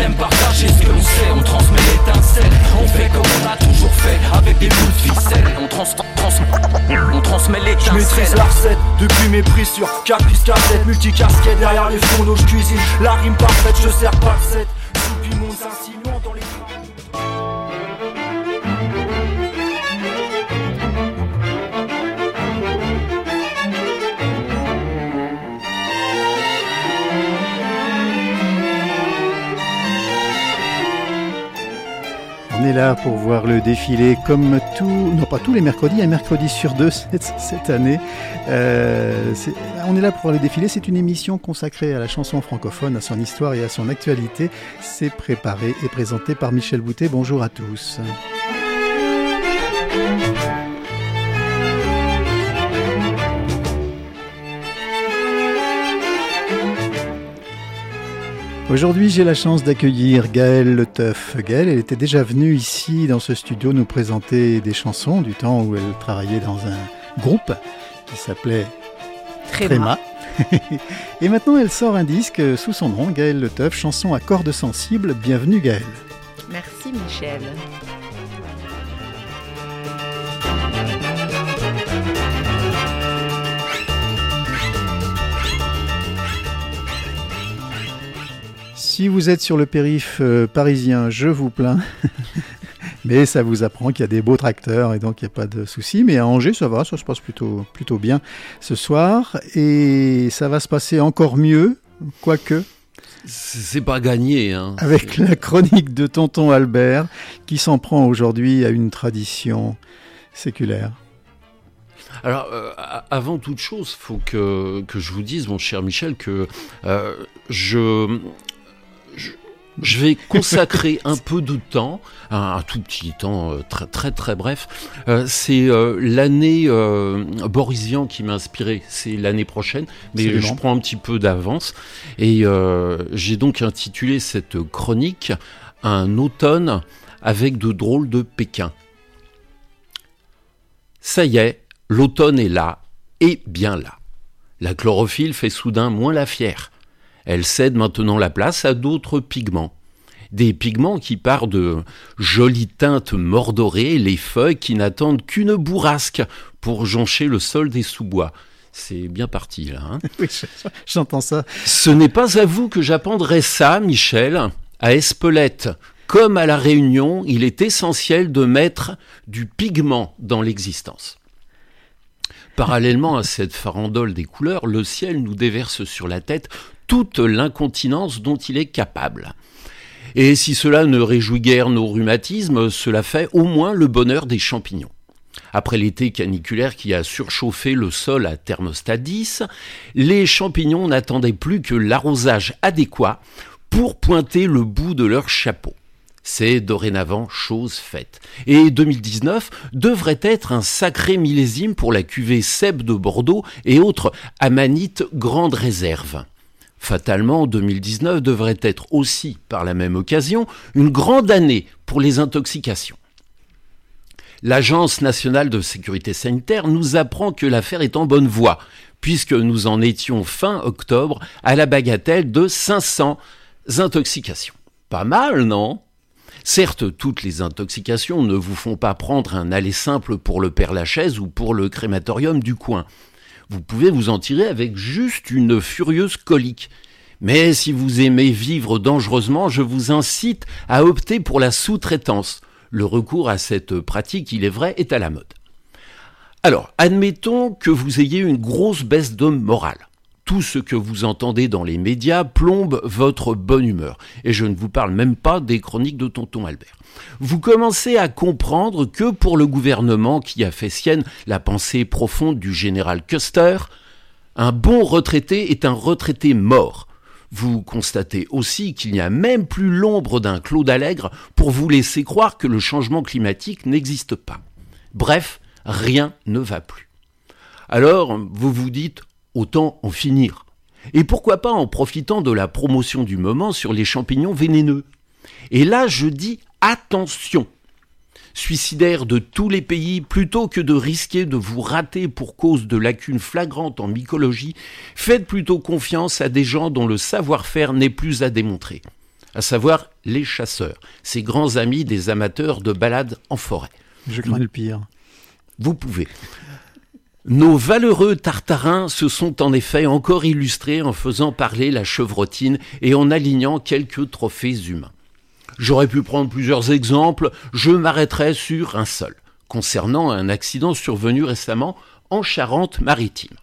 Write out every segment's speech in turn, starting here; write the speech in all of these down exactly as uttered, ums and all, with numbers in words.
aime partager ce que l'on sait. On transmet l'étincelle, on fait comme on a toujours fait, avec des bouts de ficelle. On, trans, trans, on transmet l'étincelle. Je maîtrise la recette, depuis mes prises sur quatre prises cassettes, multicasquettes derrière les fourneaux, je cuisine la rime parfaite, je sers pas le set. Sous du monde s'insinuant dans les... On est là pour voir le défilé comme tout, non pas tous les mercredis, un mercredi sur deux cette, cette année. Euh, c'est, on est là pour voir le défilé, c'est une émission consacrée à la chanson francophone, à son histoire et à son actualité. C'est préparé et présenté par Michel Boutet. Bonjour à tous. Aujourd'hui, j'ai la chance d'accueillir Gaëlle Le Teuf. Gaëlle, elle était déjà venue ici dans ce studio nous présenter des chansons du temps où elle travaillait dans un groupe qui s'appelait Tréma. Et maintenant, elle sort un disque sous son nom, Gaëlle Le Teuf, chanson à cordes sensibles. Bienvenue Gaëlle. Merci Michel. Si vous êtes sur le périph' euh, parisien, je vous plains. Mais ça vous apprend qu'il y a des beaux tracteurs et donc il n'y a pas de souci. Mais à Angers, ça va, ça se passe plutôt, plutôt bien ce soir. Et ça va se passer encore mieux, quoique. C'est pas gagné, hein. Avec la chronique de Tonton Albert, qui s'en prend aujourd'hui à une tradition séculaire. Alors, euh, avant toute chose, il faut que, que je vous dise, mon cher Michel, que euh, je... Je, je vais consacrer un peu de temps, un, un tout petit temps euh, très très très bref. Euh, c'est euh, l'année euh, Borisian qui m'a inspiré. C'est l'année prochaine, mais Absolument. Je prends un petit peu d'avance. Et euh, j'ai donc intitulé cette chronique « Un automne avec de drôles de Pékin ». Ça y est, l'automne est là, et bien là. La chlorophylle fait soudain moins la fière. Elle cède maintenant la place à d'autres pigments. Des pigments qui, par de jolies teintes mordorées, les feuilles qui n'attendent qu'une bourrasque pour joncher le sol des sous-bois. C'est bien parti, là. Hein. Oui, j'entends ça. Ce n'est pas à vous que j'apprendrai ça, Michel. À Espelette, comme à La Réunion, il est essentiel de mettre du pigment dans l'existence. Parallèlement à cette farandole des couleurs, le ciel nous déverse sur la tête toute l'incontinence dont il est capable. Et si cela ne réjouit guère nos rhumatismes, cela fait au moins le bonheur des champignons. Après l'été caniculaire qui a surchauffé le sol à thermostat dix, les champignons n'attendaient plus que l'arrosage adéquat pour pointer le bout de leur chapeau. C'est dorénavant chose faite. Et deux mille dix-neuf devrait être un sacré millésime pour la cuvée Seb de Bordeaux et autres amanites grande réserve. Fatalement, deux mille dix-neuf devrait être aussi, par la même occasion, une grande année pour les intoxications. L'Agence nationale de sécurité sanitaire nous apprend que l'affaire est en bonne voie, puisque nous en étions fin octobre à la bagatelle de cinq cents intoxications. Pas mal, non ? Certes, toutes les intoxications ne vous font pas prendre un aller simple pour le Père-Lachaise ou pour le crématorium du coin. Vous pouvez vous en tirer avec juste une furieuse colique. Mais si vous aimez vivre dangereusement, je vous incite à opter pour la sous-traitance. Le recours à cette pratique, il est vrai, est à la mode. Alors, admettons que vous ayez une grosse baisse de morale. Tout ce que vous entendez dans les médias plombe votre bonne humeur. Et je ne vous parle même pas des chroniques de Tonton Albert. Vous commencez à comprendre que pour le gouvernement qui a fait sienne la pensée profonde du général Custer, un bon retraité est un retraité mort. Vous constatez aussi qu'il n'y a même plus l'ombre d'un Claude Allègre pour vous laisser croire que le changement climatique n'existe pas. Bref, rien ne va plus. Alors, vous vous dites, autant en finir. Et pourquoi pas en profitant de la promotion du moment sur les champignons vénéneux. Et là, je dis attention. Suicidaires de tous les pays, plutôt que de risquer de vous rater pour cause de lacunes flagrantes en mycologie, faites plutôt confiance à des gens dont le savoir-faire n'est plus à démontrer. à savoir les chasseurs, ces grands amis des amateurs de balades en forêt. Je crains le pire. Vous pouvez. Nos valeureux tartarins se sont en effet encore illustrés en faisant parler la chevrotine et en alignant quelques trophées humains. J'aurais pu prendre plusieurs exemples, je m'arrêterai sur un seul, concernant un accident survenu récemment en Charente-Maritime.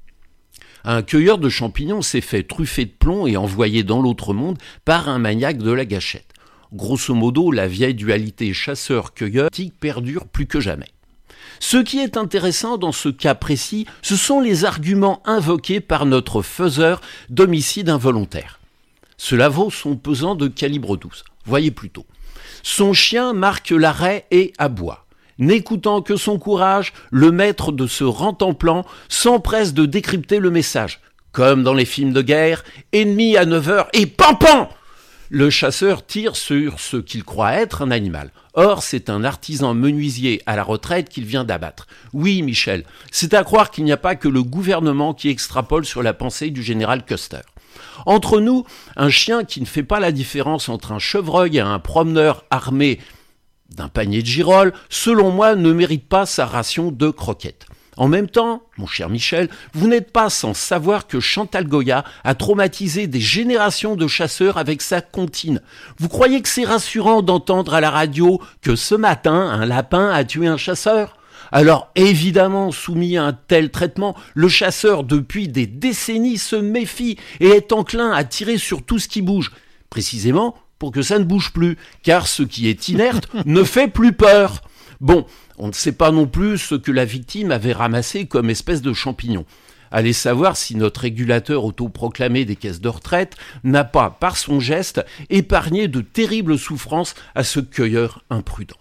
Un cueilleur de champignons s'est fait truffer de plomb et envoyé dans l'autre monde par un maniaque de la gâchette. Grosso modo, la vieille dualité chasseur-cueilleur perdure plus que jamais. Ce qui est intéressant dans ce cas précis, ce sont les arguments invoqués par notre faiseur d'homicide involontaire. Cela vaut son pesant de calibre douze. Voyez plutôt. Son chien marque l'arrêt et aboie. N'écoutant que son courage, le maître de ce rentemplant s'empresse de décrypter le message. Comme dans les films de guerre, ennemi à neuf heures et pam-pam! Le chasseur tire sur ce qu'il croit être un animal. Or, c'est un artisan menuisier à la retraite qu'il vient d'abattre. Oui, Michel, c'est à croire qu'il n'y a pas que le gouvernement qui extrapole sur la pensée du général Custer. Entre nous, un chien qui ne fait pas la différence entre un chevreuil et un promeneur armé d'un panier de girolles, selon moi, ne mérite pas sa ration de croquettes. En même temps, mon cher Michel, vous n'êtes pas sans savoir que Chantal Goya a traumatisé des générations de chasseurs avec sa comptine. Vous croyez que c'est rassurant d'entendre à la radio que ce matin, un lapin a tué un chasseur ? Alors évidemment, soumis à un tel traitement, le chasseur depuis des décennies se méfie et est enclin à tirer sur tout ce qui bouge, précisément pour que ça ne bouge plus, car ce qui est inerte ne fait plus peur. Bon, on ne sait pas non plus ce que la victime avait ramassé comme espèce de champignon. Allez savoir si notre régulateur autoproclamé des caisses de retraite n'a pas, par son geste, épargné de terribles souffrances à ce cueilleur imprudent.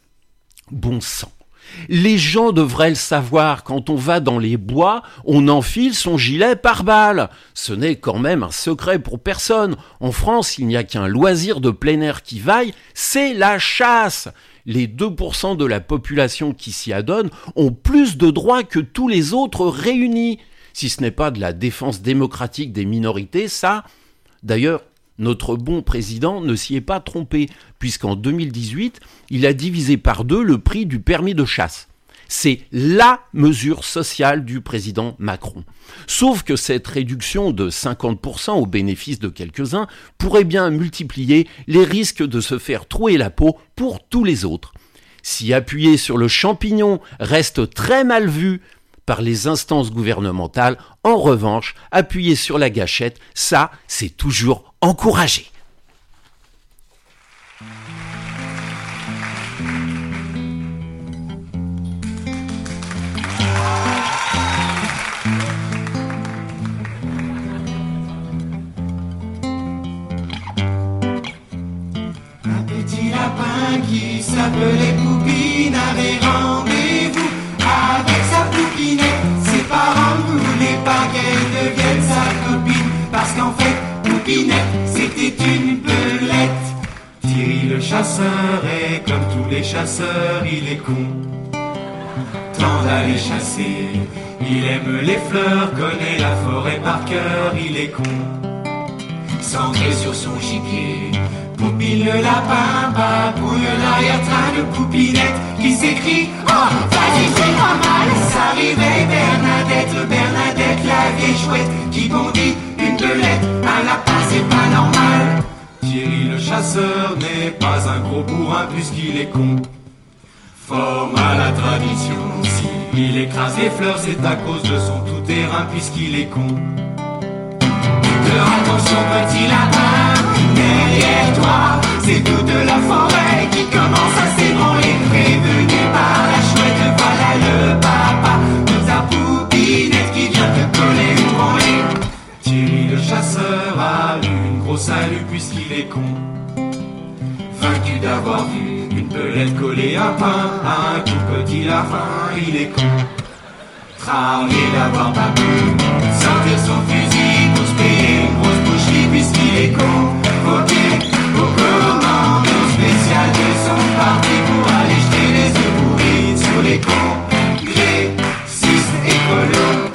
Bon sang. Les gens devraient le savoir, quand on va dans les bois, on enfile son gilet pare-balles. Ce n'est quand même un secret pour personne. En France, il n'y a qu'un loisir de plein air qui vaille, c'est la chasse. Les deux pour cent de la population qui s'y adonne ont plus de droits que tous les autres réunis. Si ce n'est pas de la défense démocratique des minorités, ça... D'ailleurs, notre bon président ne s'y est pas trompé, puisqu'en deux mille dix-huit, il a divisé par deux le prix du permis de chasse. C'est la mesure sociale du président Macron. Sauf que cette réduction de cinquante pour cent au bénéfice de quelques-uns pourrait bien multiplier les risques de se faire trouer la peau pour tous les autres. Si appuyer sur le champignon reste très mal vu par les instances gouvernementales, en revanche, appuyer sur la gâchette, ça, c'est toujours encouragé. Un petit lapin qui s'appelait Poupine avait rendez-vous avec sa poupinette. Ses parents ne voulaient pas qu'elle devienne sa copine, parce qu'en fait, Poupinette, c'était une belette. Thierry le chasseur est comme tous les chasseurs, il est con. Tant d'aller chasser, il aime les fleurs, connaît la forêt par cœur, il est con. Centré sur son gibier, Poupine le lapin babouille l'arrière-train de Poupinette qui s'écrie « Oh, vas-y, c'est pas mal !» Ça réveille Bernadette, Bernadette, la vieille chouette qui bondit une belette, un lapin, c'est pas normal. Thierry le chasseur n'est pas un gros bourrin puisqu'il est con. Forme à la tradition, s'il écrase les fleurs, c'est à cause de son tout-terrain puisqu'il est con. Faire attention petit lapin, derrière toi, c'est toute la forêt qui commence à s'ébranler. Prévenu par la chouette, voilà le papa de ta Poupinette qui vient te coller ou branler. Thierry le chasseur a eu une grosse salut puisqu'il est con. Vaincu d'avoir vu une belette coller un pain à un tout petit lapin, il est con. Travé d'avoir pas pu sortir son fusil pour se payer une grosse boucherie puisqu'il est con. Ok, au commando spécial de son parti pour aller jeter les œufs pourris sur les congressistes écolos.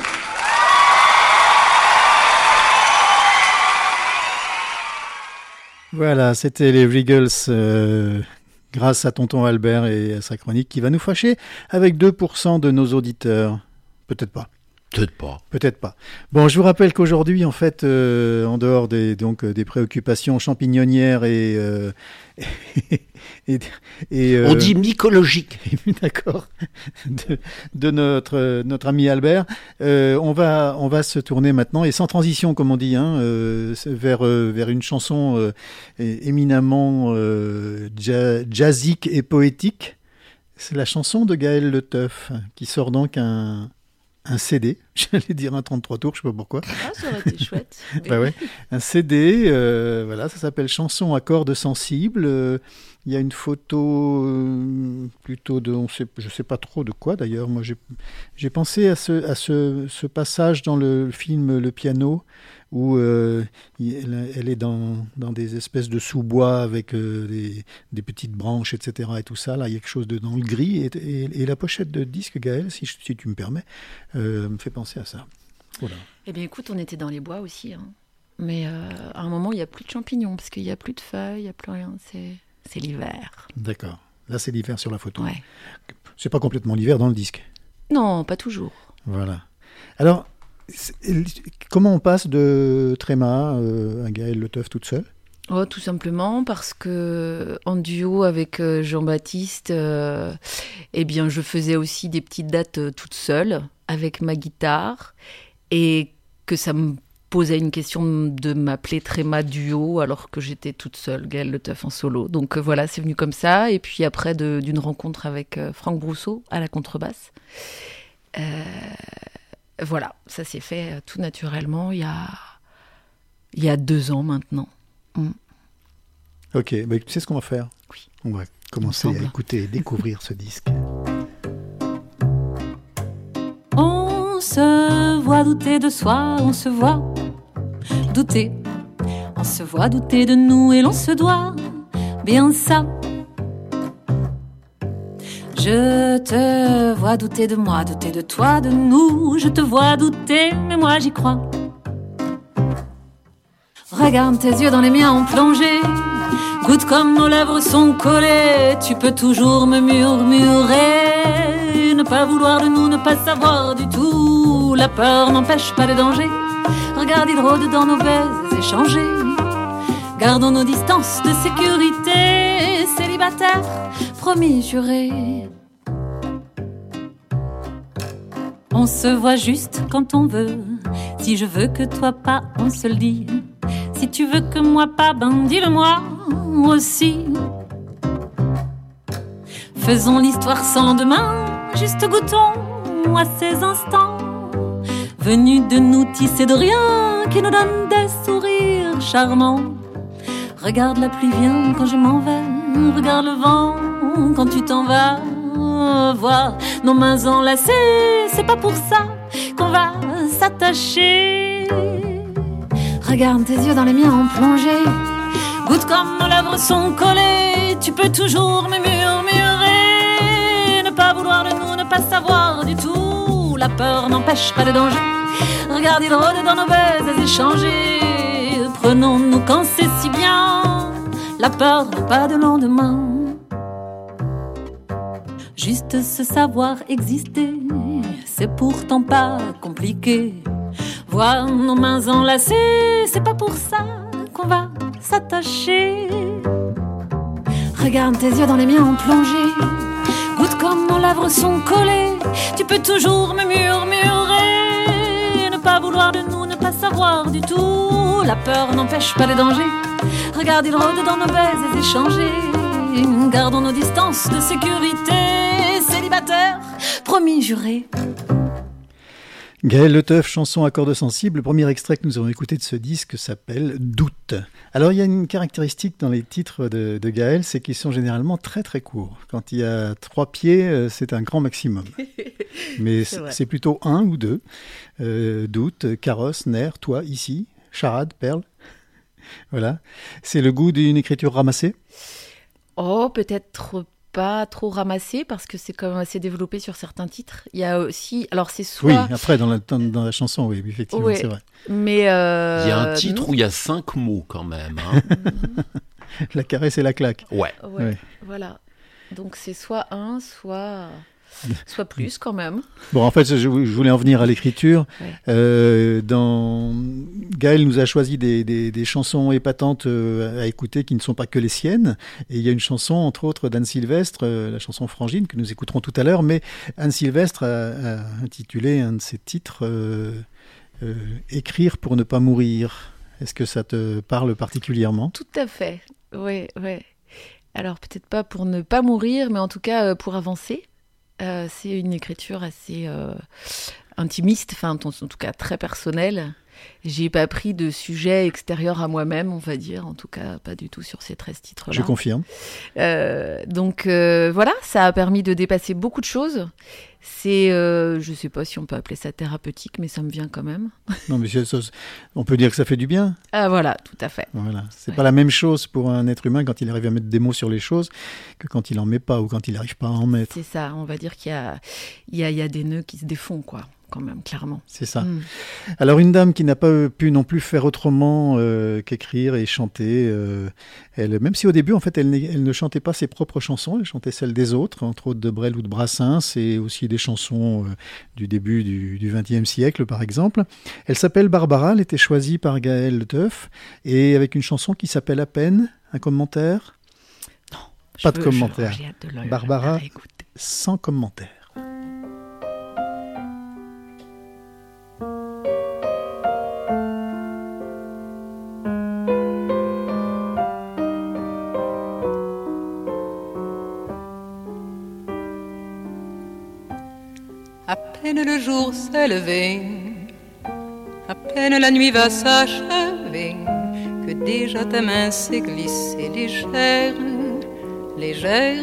Voilà, c'était les Regals, euh, grâce à tonton Albert et à sa chronique qui va nous fâcher avec deux pour cent de nos auditeurs. Peut-être pas. Peut-être pas. Peut-être pas. Bon, je vous rappelle qu'aujourd'hui, en fait, euh, en dehors des, donc, des préoccupations champignonnières et... Euh, et, et euh, On dit mycologique. D'accord. De, de notre, notre ami Albert. Euh, on, va, on va se tourner maintenant, et sans transition, comme on dit, hein, euh, vers, euh, vers une chanson euh, éminemment euh, ja, jazzique et poétique. C'est la chanson de Gaël Le Teuf, qui sort donc un... un C D, j'allais dire un trente-trois tours, je sais pas pourquoi. Ah, ça aurait été chouette. Oui. Bah ouais. Un C D, euh, voilà, ça s'appelle Chanson à cordes sensibles. Euh, il y a une photo euh, plutôt de, on sait, je sais pas trop de quoi d'ailleurs. Moi, j'ai, j'ai pensé à ce, à ce, ce passage dans le film Le Piano où euh, elle, elle est dans, dans des espèces de sous-bois avec euh, des, des petites branches, et cetera. Et tout ça. Là, il y a quelque chose de, dans le gris. Et, et, et la pochette de disque, Gaël, si, si tu me permets, euh, me fait penser à ça. Voilà. Eh bien, écoute, on était dans les bois aussi. Hein. Mais euh, à un moment, il n'y a plus de champignons, parce qu'il n'y a plus de feuilles, il n'y a plus rien. C'est, c'est l'hiver. D'accord. Là, c'est l'hiver sur la photo. Ouais. C'est pas complètement l'hiver dans le disque. Non, pas toujours. Voilà. Alors, comment on passe de Tréma euh, à Gaël Le Teuf toute seule ? Oh, tout simplement parce que en duo avec euh, Jean-Baptiste, euh, eh bien, je faisais aussi des petites dates euh, toute seule avec ma guitare, et que ça me posait une question de m'appeler Tréma duo alors que j'étais toute seule, Gaël Le Teuf en solo. Donc euh, voilà, c'est venu comme ça. Et puis après de, d'une rencontre avec euh, Franck Brousseau à la contrebasse. Euh, voilà, ça s'est fait euh, tout naturellement il y a, il y a deux ans maintenant. Mm. Ok, bah, tu sais ce qu'on va faire ? Oui. On va commencer Ensemble. à écouter et découvrir ce disque. On se voit douter de soi, on se voit douter. On se voit douter de nous et l'on se doit bien ça. Je te vois douter de moi, douter de toi, de nous. Je te vois douter, mais moi j'y crois. Regarde tes yeux dans les miens en plongée. Goûte comme nos lèvres sont collées. Tu peux toujours me murmurer. Ne pas vouloir de nous, ne pas savoir du tout. La peur n'empêche pas le danger. Regarde, il rôde dans nos baises échangées. Gardons nos distances de sécurité. Célibataire, promis, juré. On se voit juste quand on veut. Si je veux que toi pas, on se le dit. Si tu veux que moi pas, ben dis-le-moi aussi. Faisons l'histoire sans lendemain, juste goûtons à ces instants venus de nous tisser de rien, qui nous donnent des sourires charmants. Regarde la pluie vient quand je m'en vais, regarde le vent quand tu t'en vas. Voir nos mains enlacées, c'est pas pour ça qu'on va s'attacher. Regarde tes yeux dans les miens en plongée. Goûte comme nos lèvres sont collées. Tu peux toujours me murmurer. Ne pas vouloir de nous, ne pas savoir du tout. La peur n'empêche pas le danger. Regarde, il rôde dans nos baises échangées. Prenons-nous quand c'est si bien. La peur n'a pas de lendemain. Juste se savoir exister, c'est pourtant pas compliqué. Voir nos mains enlacées, c'est pas pour ça qu'on va s'attacher. Regarde tes yeux dans les miens en plongée. Goûte comme nos lèvres sont collées. Tu peux toujours me murmurer. Ne pas vouloir de nous, ne pas savoir du tout. La peur n'empêche pas le danger. Regarde, il rôde dans nos baises échangées. Gardons nos distances de sécurité. Célibataire, promis, juré. Gaël Le Teuf, chanson à cordes sensibles. Le premier extrait que nous avons écouté de ce disque s'appelle Doute. Alors il y a une caractéristique dans les titres de, de Gaël, c'est qu'ils sont généralement très très courts. Quand il y a trois pieds, c'est un grand maximum. Mais c'est, c'est, c'est plutôt un ou deux. Euh, doute, carrosse, nerf, toi, ici, charade, perle. Voilà. C'est le goût d'une écriture ramassée ? Oh, peut-être pas trop ramassé parce que c'est quand même assez développé sur certains titres. Il y a aussi, alors c'est soit. Oui, après dans la, dans, dans la chanson, oui, effectivement, ouais, c'est vrai. Mais euh... il y a un titre non. où il y a cinq mots quand même. Hein. La caresse et la claque. Ouais. ouais. Ouais. Voilà. Donc c'est soit un, soit. Soit plus quand même. Bon, en fait, je, je voulais en venir à l'écriture. Ouais. Euh, dans... Gaël nous a choisi des, des, des chansons épatantes euh, à écouter qui ne sont pas que les siennes. Et il y a une chanson, entre autres, d'Anne Sylvestre, euh, la chanson Frangine, que nous écouterons tout à l'heure. Mais Anne Sylvestre a, a intitulé un de ses titres euh, euh, « Écrire pour ne pas mourir ». Est-ce que ça te parle particulièrement ? Tout à fait. Oui, oui. Alors peut-être pas pour ne pas mourir, mais en tout cas euh, pour avancer. Euh, c'est une écriture assez euh, intimiste, enfin en tout cas très personnelle. J'ai pas pris de sujet extérieur à moi-même, on va dire, en tout cas pas du tout sur ces treize titres-là. Je confirme. Euh, donc euh, voilà, ça a permis de dépasser beaucoup de choses. C'est, euh, je sais pas si on peut appeler ça thérapeutique, mais ça me vient quand même. Non, mais ça, on peut dire que ça fait du bien. Ah voilà, tout à fait. Voilà, c'est Ouais. pas la même chose pour un être humain quand il arrive à mettre des mots sur les choses que quand il en met pas ou quand il n'arrive pas à en mettre. C'est ça, on va dire qu'il y a, il y a, il y a des nœuds qui se défont, quoi, quand même, clairement. C'est ça. Mm. Alors une dame qui n'a pas pu non plus faire autrement euh, qu'écrire et chanter, euh, elle, même si au début en fait elle, elle ne chantait pas ses propres chansons, elle chantait celles des autres, entre autres de Brel ou de Brassens, et aussi des chansons euh, du début du vingtième siècle par exemple. Elle s'appelle Barbara, elle était choisie par Gaël Le Teuf, et avec une chanson qui s'appelle À peine, un commentaire ? Pas de Je- commentaire. je- j'ai hâte de le- Barbara, la réécouter. sans commentaire. À peine le jour s'est levé, à peine la nuit va s'achever, que déjà ta main s'est glissée légère, légère.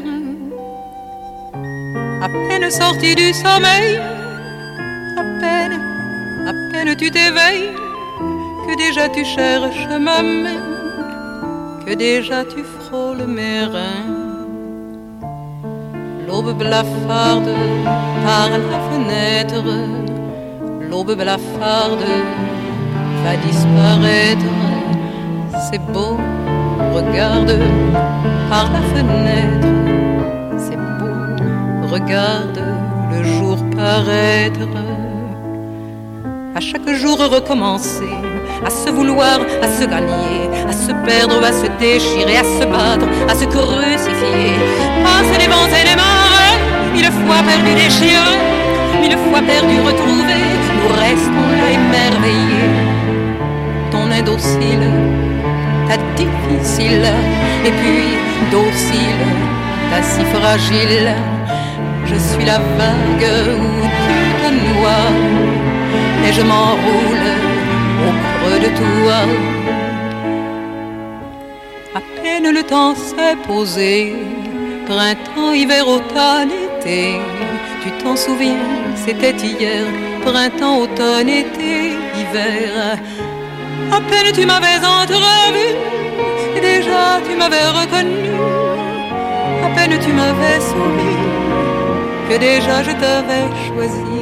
À peine sortie du sommeil, à peine, à peine tu t'éveilles, que déjà tu cherches ma main, que déjà tu frôles mes reins. L'aube blafarde par la fenêtre, l'aube blafarde va disparaître. C'est beau, regarde par la fenêtre, c'est beau, regarde le jour paraître. À chaque jour recommencer, à se vouloir, à se gagner, à se perdre, à se déchirer, à se battre, à se crucifier. Passer les vents et les marées, mille fois perdus déchirés, mille fois perdus retrouvés, nous restons là émerveillés. Ton aide docile, ta difficile, et puis docile, ta si fragile. Je suis la vague où tu te noies, et je m'enroule au creux de toi. À peine le temps s'est posé, printemps, hiver, automne, été. Tu t'en souviens, c'était hier, printemps, automne, été, hiver. À peine tu m'avais entrevu, et déjà tu m'avais reconnu. À peine tu m'avais souri, que déjà je t'avais choisi.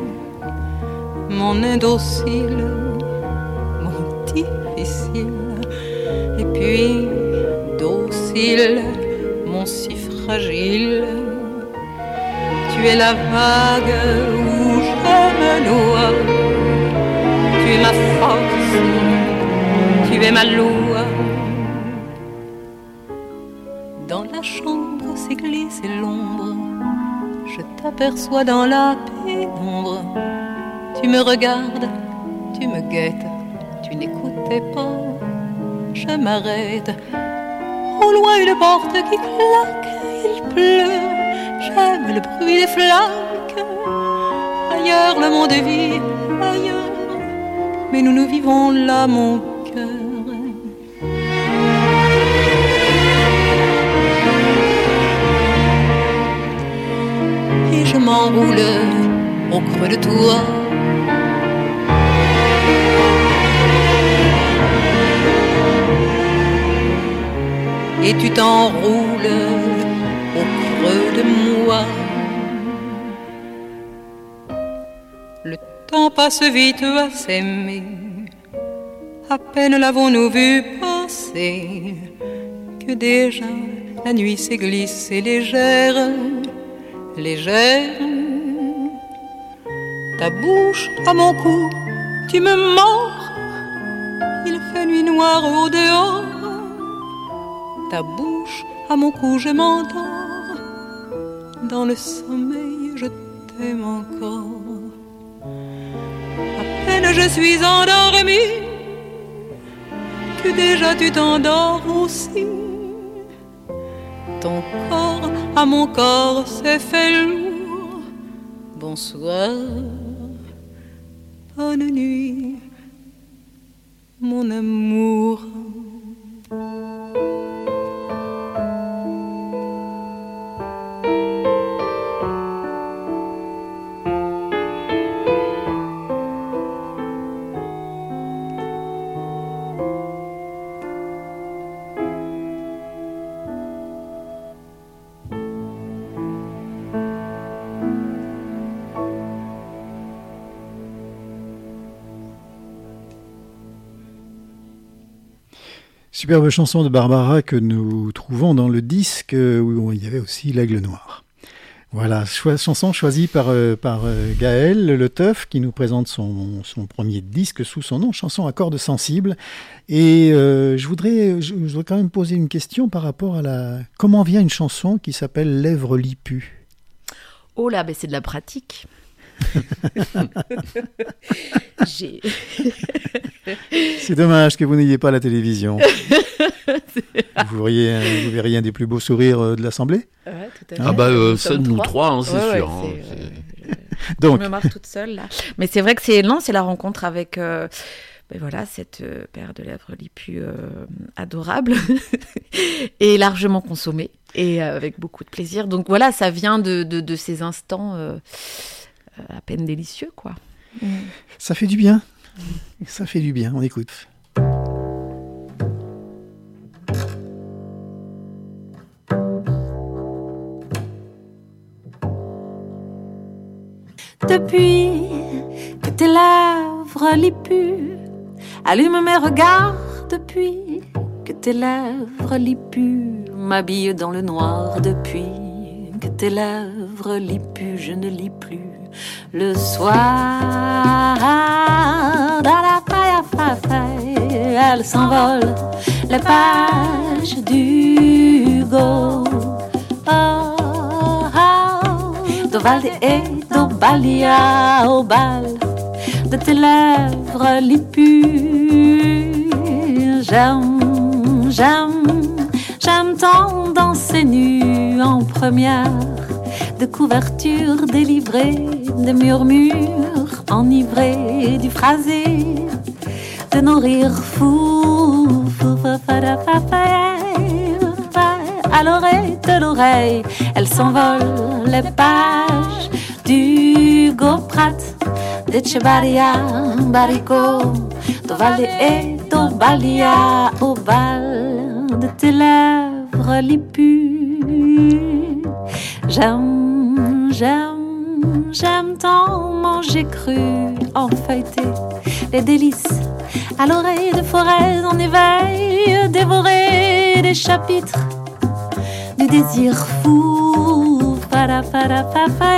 Mon indocile, mon difficile, et puis docile, mon si fragile. Tu es la vague où je me noie, tu es ma force, tu es ma loi. Dans la chambre s'est glissée l'ombre, je t'aperçois dans la pénombre. Tu me regardes, tu me guettes, tu n'écoutais pas, je m'arrête. Au loin une porte qui claque, il pleut, j'aime le bruit des flaques. Ailleurs le monde vit, ailleurs, mais nous nous vivons là mon cœur. Et je m'enroule au creux de toi. Et tu t'enroules au creux de moi. Le temps passe vite à s'aimer, à peine l'avons-nous vu passer, que déjà la nuit s'est glissée légère, légère. Ta bouche à mon cou, tu me mords, il fait nuit noire au dehors. Ta bouche à mon cou, je m'endors, dans le sommeil je t'aime encore. À peine je suis endormie, que déjà tu t'endors aussi. Ton corps à mon corps s'est fait lourd. Bonsoir, bonne nuit, mon amour. Superbe chanson de Barbara que nous trouvons dans le disque où il y avait aussi l'Aigle Noir. Voilà, cho- chanson choisie par, euh, par euh, Gaël Le Teuf qui nous présente son, son premier disque sous son nom, chanson à cordes sensibles. Et euh, je, voudrais, je, je voudrais quand même poser une question par rapport à la... Comment vient une chanson qui s'appelle Lèvres Lipues ? Oh là, ben c'est de la pratique. J'ai... C'est dommage que vous n'ayez pas la télévision. Vous verriez, un, vous verriez un des plus beaux sourires de l'Assemblée. Ouais, tout à fait. Ah bah euh, Nous ça, sommes nous trois, trois, hein, c'est Ouais, sûr. ouais, hein, c'est, c'est- euh, Donc, Je me marre toute seule là. Mais c'est vrai que c'est non, c'est la rencontre avec euh, ben voilà cette euh, paire de lèvres lipues euh, adorable et largement consommée et euh, avec beaucoup de plaisir. Donc voilà, ça vient de de, de ces instants euh, à peine délicieux quoi. Mm. ça fait du bien. Ça fait du bien, on écoute. Depuis que tes lèvres lipues allument mes regards, depuis que tes lèvres lipues m'habillent dans le noir, depuis que tes lèvres lipues je ne lis plus le soir. Dans la faille, faille, faille, elle s'envole les pages d'Hugo. Oh, oh, d'Ovalde et d'Obalia au bal de tes lèvres lipues. J'aime, j'aime, j'aime tant danser nu en première, de couvertures délivrées, de murmures enivrés du phrasé, de nos rires fous, fou, fa, fa, da, fa, fa, fa, à l'oreille de l'oreille, elles s'envolent les pages d'Hugo Pratt, d'Echevarria, Barico, d'Ovalde et d'Obalia au bal de tes lèvres lipues. J'aime, j'aime, j'aime tant manger cru, en feuilleté, les délices à l'oreille de forêts en éveil, dévorer des chapitres du désir fou. Fada, fada, fa, fa,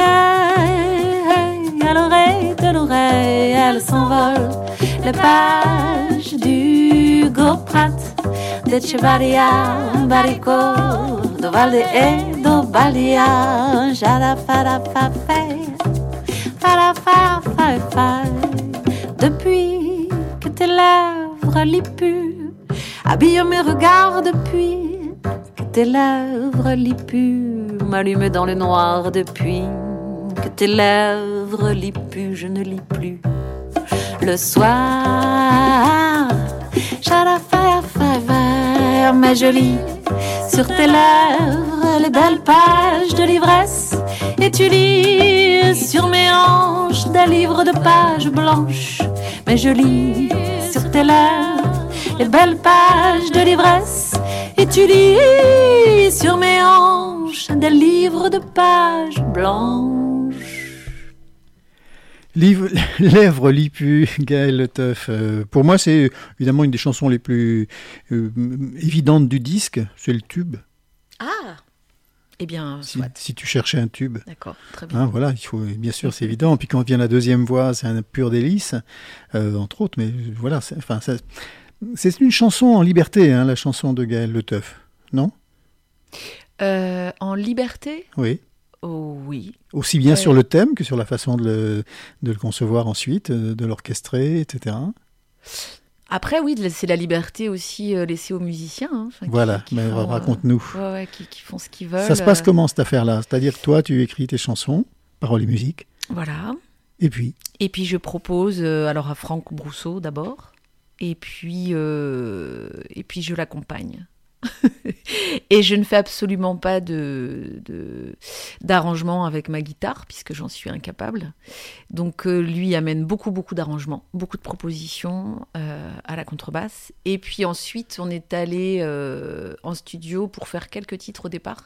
à l'oreille de l'oreille, elle s'envole les pages d'Hugo Pratt, d'Echevarria, Barico, d'Ovalde et d'Obalia. Jada, fada, fa, fa, fada, fa, fa, fa. Depuis que tes lèvres lipues habillent mes regards, depuis que tes lèvres lipues m'allument dans le noir, depuis que tes lèvres lipues je ne lis plus le soir. Jada, fa, fa, fa, mais je lis sur tes lèvres les belles pages de l'ivresse, et tu lis sur mes hanches des livres de pages blanches. Mais je lis sur tes lèvres les belles pages de l'ivresse, et tu lis sur mes hanches des livres de pages blanches. Livre, Lèvres Lipu, Gaël Le Teuf. Euh, pour moi, c'est évidemment une des chansons les plus euh, évidentes du disque. C'est le tube. Ah Eh bien, si, soit. si tu cherchais un tube. D'accord, très bien. Hein, voilà, il faut, bien sûr, c'est évident. Puis quand vient la deuxième voix, c'est un pur délice, euh, entre autres. Mais voilà, c'est, enfin, ça, c'est une chanson en liberté, hein, la chanson de Gaël Le Teuf, non ? Euh, en liberté ? Oui. Oh, oui. Aussi bien ouais. sur le thème que sur la façon de le, de le concevoir ensuite, de l'orchestrer, et cetera. Après, oui, c'est la liberté aussi euh, laissée aux musiciens. Hein, qui, voilà, qui mais font, raconte-nous. Euh, ouais, ouais, qui, qui font ce qu'ils veulent. Ça se passe comment cette affaire-là ? C'est-à-dire que toi, tu écris tes chansons, paroles et musique. Voilà. Et puis ? Et puis je propose euh, alors à Franck Brousseau d'abord, et puis euh, et puis je l'accompagne. Et je ne fais absolument pas de, de, d'arrangement avec ma guitare, puisque j'en suis incapable. Donc euh, lui amène beaucoup, beaucoup d'arrangements, beaucoup de propositions euh, à la contrebasse. Et puis ensuite, on est allé euh, en studio pour faire quelques titres au départ.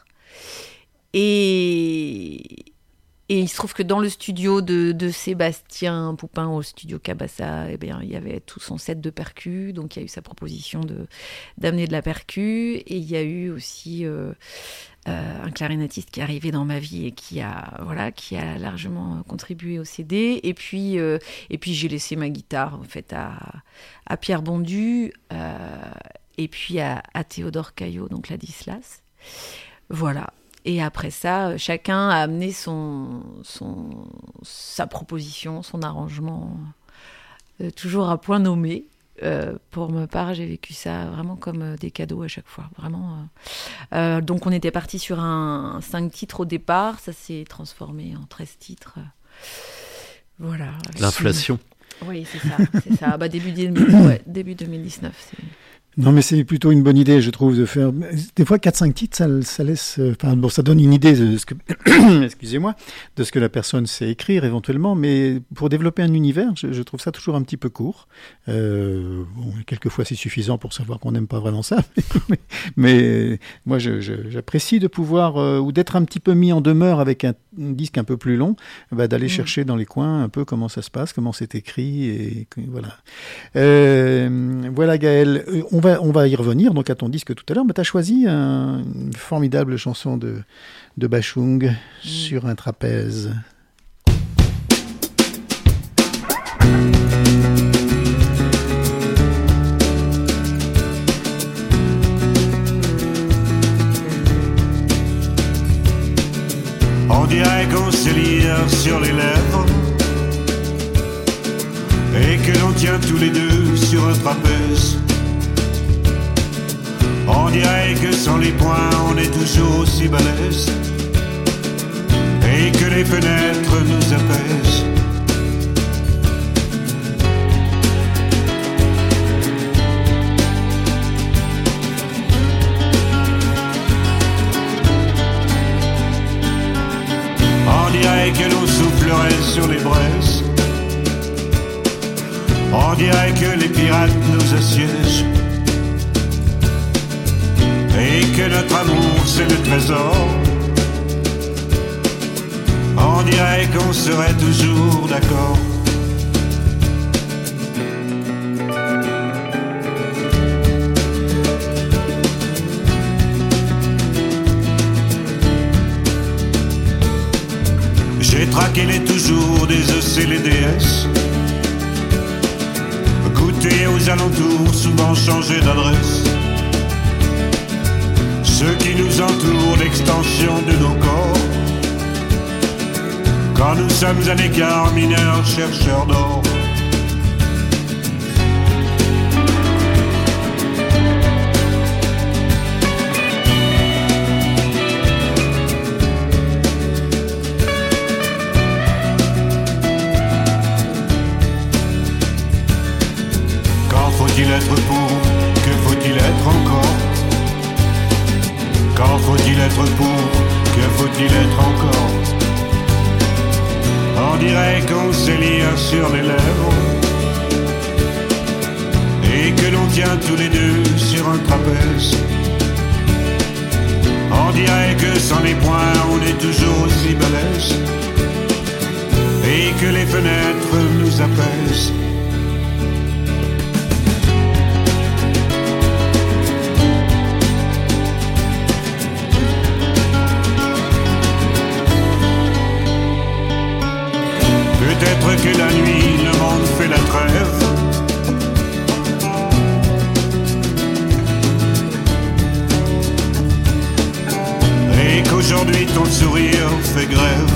Et... Et il se trouve que dans le studio de, de Sébastien Poupin, au studio Cabassa, eh bien, il y avait tout son set de percus. Donc, il y a eu sa proposition de, d'amener de la percu. Et il y a eu aussi euh, euh, un clarinettiste qui est arrivé dans ma vie et qui a, voilà, qui a largement contribué au C D. Et puis, euh, et puis j'ai laissé ma guitare en fait, à, à Pierre Bondu euh, et puis à, à Théodore Caillot, donc Ladislas. Voilà. Et après ça, chacun a amené son, son, sa proposition, son arrangement, euh, toujours à point nommé. Euh, pour ma part, j'ai vécu ça vraiment comme euh, des cadeaux à chaque fois. Vraiment. Euh. Euh, donc on était parti sur un, un cinq titres au départ, ça s'est transformé en treize titres. Voilà. L'inflation. Oui, c'est ça. C'est ça. Bah, début, début, ouais, début deux mille dix-neuf, c'est... Non, mais c'est plutôt une bonne idée, je trouve, de faire... Des fois, quatre cinq titres, ça, ça laisse... Enfin, bon, ça donne une idée de ce que... Excusez-moi, de ce que la personne sait écrire, éventuellement, mais pour développer un univers, je, je trouve ça toujours un petit peu court. Euh, bon, quelquefois, c'est suffisant pour savoir qu'on n'aime pas vraiment ça, mais, mais moi, je, je, j'apprécie de pouvoir... Euh, ou d'être un petit peu mis en demeure avec un, un disque un peu plus long, bah, d'aller mmh. chercher dans les coins un peu comment ça se passe, comment c'est écrit, et voilà. Euh, voilà, Gaël, on va On va y revenir donc à ton disque tout à l'heure, mais tu as choisi un, une formidable chanson de, de Bashung, mmh. Sur un trapèze. On dirait qu'on se lire sur les lèvres et que l'on tient tous les deux sur un trapèze. On dirait que sans les poings on est toujours aussi balèze et que les fenêtres nous apaisent. On dirait que l'on soufflerait sur les braises. On dirait que les pirates nous assiègent et que notre amour c'est le trésor. On dirait qu'on serait toujours d'accord. J'ai traqué les toujours des E C, les D S, goûté aux alentours, souvent changé d'adresse. Ceux qui nous entourent, l'extension de nos corps. Quand nous sommes à l'écart, mineurs, chercheurs d'or. Quand faut-il être pour? Que faut-il être encore? Quand faut-il être pour? Que faut-il être encore? On dirait qu'on se lire sur les lèvres et que l'on tient tous les deux sur un trapèze. que sans les poings on est toujours aussi balèze, et que les fenêtres nous apaisent. Peut-être que la nuit le monde fait la trêve, et qu'aujourd'hui ton sourire fait grève.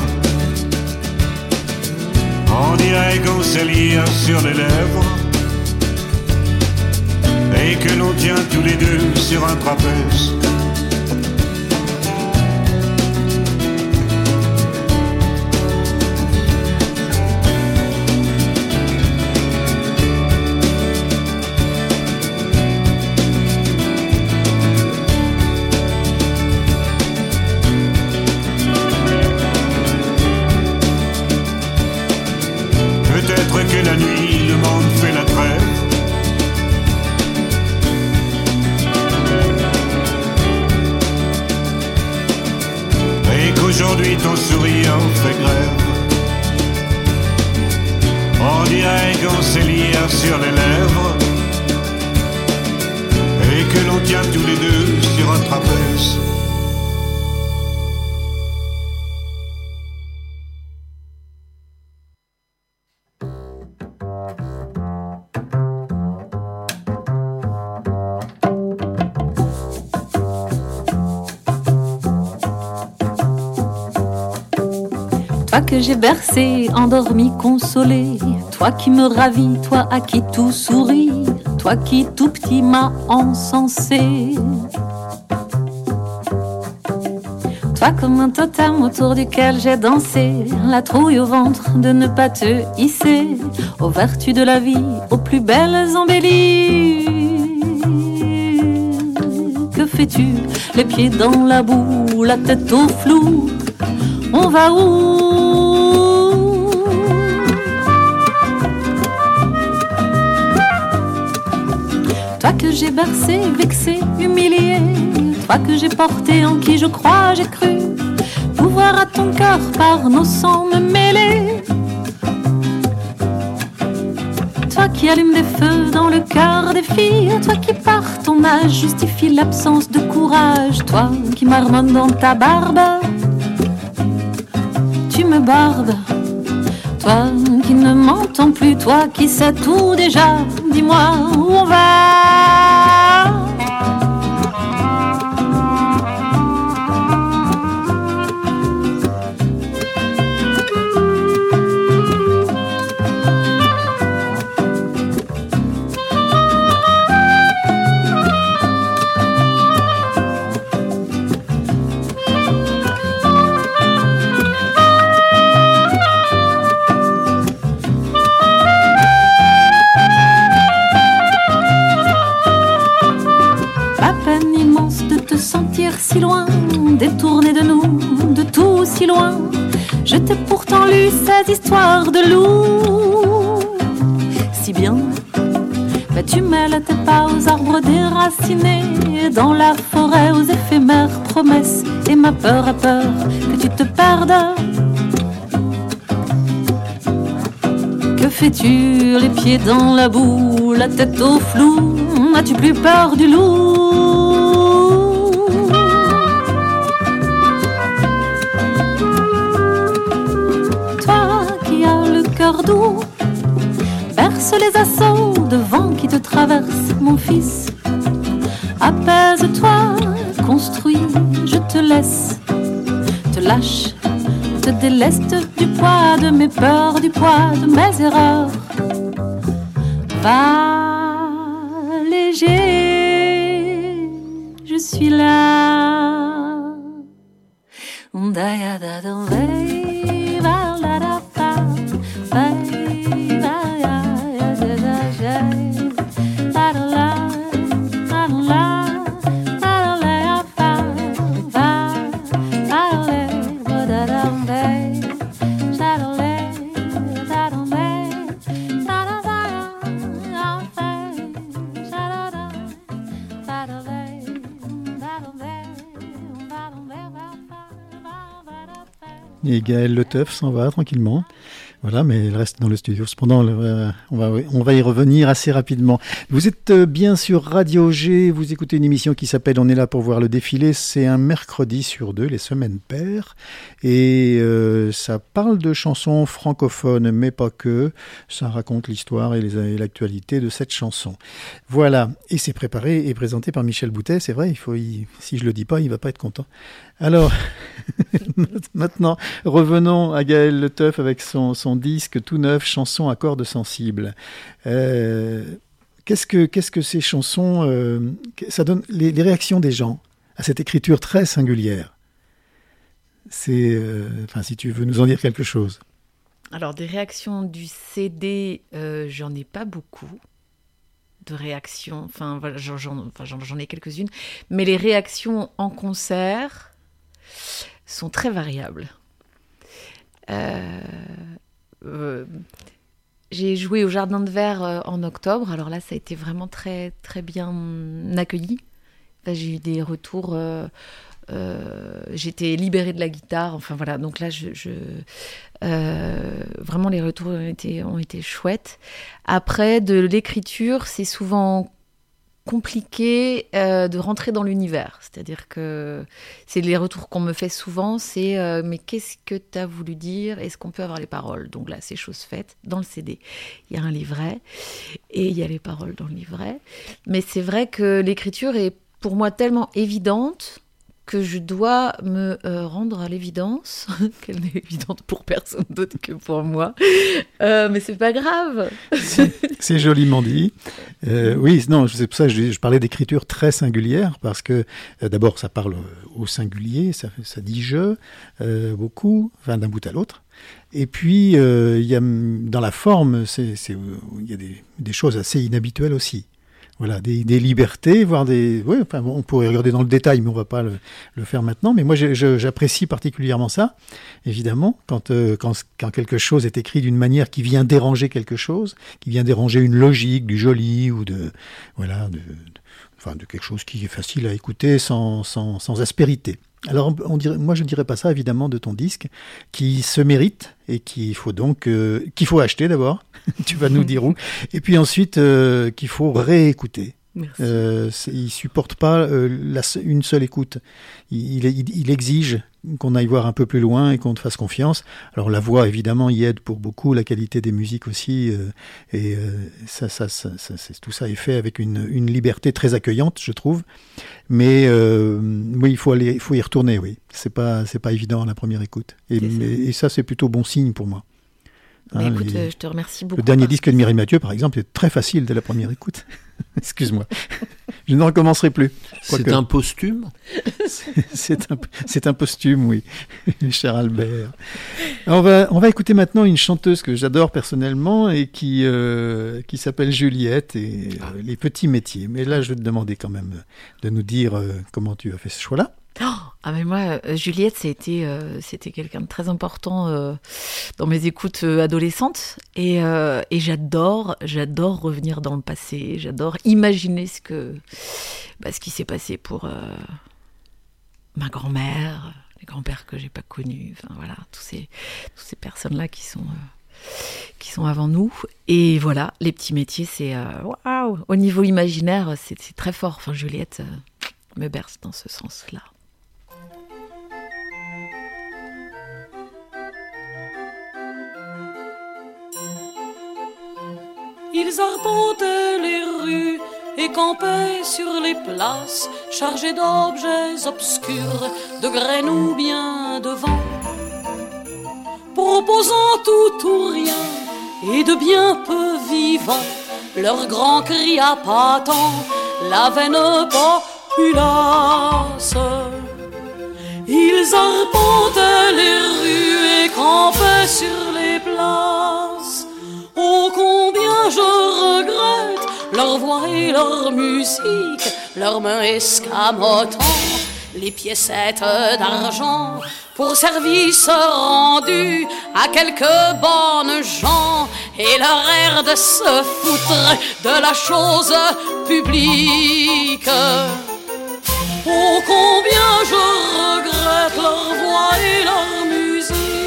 On dirait qu'on sait lire sur les lèvres, et que l'on tient tous les deux sur un trapèze. Que la nuit, le monde fait la trêve, et qu'aujourd'hui ton sourire fait grève. On dirait qu'on sait lire sur les lèvres, et que l'on tient tous les deux sur un trapèze. Toi que j'ai bercé, endormi, consolé, toi qui me ravis, toi à qui tout sourit, toi qui tout petit m'as encensé. Toi comme un totem autour duquel j'ai dansé, la trouille au ventre de ne pas te hisser, aux vertus de la vie, aux plus belles embellies. Que fais-tu, les pieds dans la boue, la tête au flou, on va où? Toi que j'ai bercé, vexé, humilié, toi que j'ai porté, en qui je crois, j'ai cru pouvoir à ton cœur par nos sangs me mêler. Toi qui allumes des feux dans le cœur des filles, toi qui par ton âge justifie l'absence de courage, toi qui marmonne dans ta barbe, tu me barbes. Toi qui ne m'entends plus, toi qui sais tout déjà, dis-moi où on va. Si loin, détourné de nous, de tout si loin. Je t'ai pourtant lu ces histoires de loups. Si bien, mais tu mêles tes pas aux arbres déracinés, dans la forêt aux éphémères promesses, et ma peur a peur que tu te perdes. Que fais-tu, les pieds dans la boue, la tête au flou, as-tu plus peur du loup? Doux, berce les assauts de vent qui te traversent, mon fils. Apaise-toi, construis, je te laisse, te lâche, te déleste du poids de mes peurs, du poids de mes erreurs. Va léger, je suis là. Bye. Et Gaël Le Teuf s'en va tranquillement. Voilà, mais elle reste dans le studio. Cependant, on va, on va y revenir assez rapidement. Vous êtes bien sur Radio G, vous écoutez une émission qui s'appelle « On est là pour voir le défilé ». C'est un mercredi sur deux, les semaines paires. Et euh, ça parle de chansons francophones, mais pas que. Ça raconte l'histoire et, les, et l'actualité de cette chanson. Voilà, et c'est préparé et présenté par Michel Boutet. C'est vrai, il faut y, si je le dis pas, il va pas être content. Alors, maintenant, revenons à Gaël Le Teuf avec son, son disque tout neuf, Chansons à cordes sensibles. Euh, qu'est-ce que, qu'est-ce que ces chansons, euh, ça donne les, les réactions des gens à cette écriture très singulière. C'est, euh, enfin, si tu veux nous en dire quelque chose. Alors, des réactions du C D, euh, j'en ai pas beaucoup. De réactions, enfin, voilà, j'en, j'en, enfin, j'en, j'en ai quelques-unes. Mais les réactions en concert sont très variables. Euh, euh, j'ai joué au Jardin de Verre euh, en octobre. Alors là, ça a été vraiment très, très bien accueilli. Là, j'ai eu des retours. Euh, euh, j'étais libérée de la guitare. Enfin voilà. Donc là, je, je euh, vraiment les retours ont été, ont été chouettes. Après, de l'écriture, c'est souvent compliqué euh, de rentrer dans l'univers. C'est-à-dire que c'est les retours qu'on me fait souvent, c'est euh, mais qu'est-ce que tu as voulu dire ? Est-ce qu'on peut avoir les paroles ? Donc là, c'est chose faite. Dans le C D, il y a un livret et il y a les paroles dans le livret. Mais c'est vrai que l'écriture est pour moi tellement évidente que je dois me euh, rendre à l'évidence, qu'elle n'est évidente pour personne d'autre que pour moi. Euh, mais c'est pas grave. C'est, c'est joliment dit. Euh, oui, non, c'est pour ça que je, je parlais d'écriture très singulière, parce que euh, d'abord, ça parle au singulier, ça, ça dit je, euh, beaucoup, enfin, d'un bout à l'autre. Et puis, euh, il y a, dans la forme, c'est, c'est, il y a des, des choses assez inhabituelles aussi. Voilà, des, des libertés, voire des... Oui, enfin, on pourrait regarder dans le détail, mais on ne va pas le, le faire maintenant. Mais moi, je, je, j'apprécie particulièrement ça, évidemment, quand, euh, quand, quand quelque chose est écrit d'une manière qui vient déranger quelque chose, qui vient déranger une logique, du joli, ou de... Voilà, de, de, enfin, de quelque chose qui est facile à écouter sans, sans, sans aspérité. Alors, on dirait, moi, je ne dirais pas ça, évidemment, de ton disque, qui se mérite et qu'il faut donc, euh, qu'il faut acheter d'abord, tu vas nous dire où, et puis ensuite, euh, qu'il faut réécouter. Merci. Euh, il supporte pas euh, la, une seule écoute. Il, il, il exige qu'on aille voir un peu plus loin et qu'on te fasse confiance. Alors la voix, évidemment, y aide pour beaucoup, la qualité des musiques aussi, euh, et euh, ça, ça, ça, ça c'est, tout ça est fait avec une, une liberté très accueillante, je trouve. Mais euh, oui, il faut aller, il faut y retourner. Oui, c'est pas, c'est pas évident à la première écoute. Et, mais, et ça, c'est plutôt bon signe pour moi. Mais Hein, écoute, les, je te remercie beaucoup. le dernier disque de Mireille Mathieu, par exemple, est très facile dès la première écoute. Excuse-moi. Je ne recommencerai plus. C'est un posthume ? c'est, c'est, un, c'est un posthume, oui, cher Albert. On va, on va écouter maintenant une chanteuse que j'adore personnellement et qui, euh, qui s'appelle Juliette et euh, Les Petits Métiers. Mais là, je vais te demander quand même de nous dire euh, comment tu as fait ce choix-là. Oh, ah mais moi, euh, Juliette, c'était, euh, c'était quelqu'un de très important euh, dans mes écoutes euh, adolescentes. Et, euh, et j'adore, j'adore revenir dans le passé. J'adore imaginer ce, que, bah, ce qui s'est passé pour euh, ma grand-mère, les grands-pères que j'ai pas connus. Enfin voilà, tous ces, toutes ces personnes-là qui sont, euh, qui sont avant nous. Et voilà, les petits métiers, c'est euh, waouh. Au niveau imaginaire, c'est, c'est très fort. Enfin, Juliette euh, me berce dans ce sens-là. Ils arpentaient les rues et campaient sur les places, chargés d'objets obscurs, de graines ou bien de vent, proposant tout ou rien et de bien peu vivant. Leur grand cri appâtant la veine populace. Ils arpentaient les rues et campaient sur les places. Oh, combien je regrette leur voix et leur musique, leurs mains escamotant les piécettes d'argent pour service rendu à quelques bonnes gens et leur air de se foutre de la chose publique. Oh, combien je regrette leur voix et leur musique.